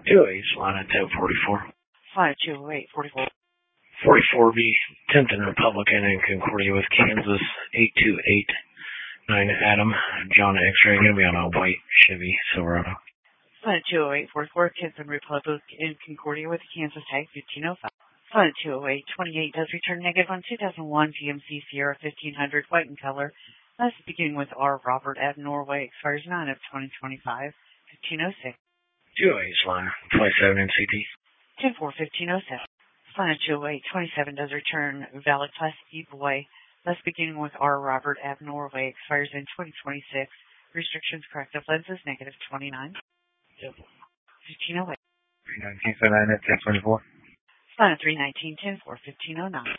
208, line at 1044. Line at 208, 44. 44B, Tempton Republican in Concordia with Kansas, 8289 Adam, John X-Ray, going to be on a white Chevy Silverado. Line at 208, 44, Tempton Republic in Concordia with Kansas tag 1505. Line at 208, 28 does return negative on 2001 GMC Sierra 1500 white in color. That's beginning with R. Robert Ave Norway, expires 9 of 2025, 1506. 208, line 27 in CT. 10-4, 1507. Line at 208, 27 does return valid Class E boy. That's beginning with R. Robert Ave Norway, expires in 2026. Restrictions corrective lenses negative 29. Yep. 1508. 319 at 1024. Line at 319, 10-4, 1509.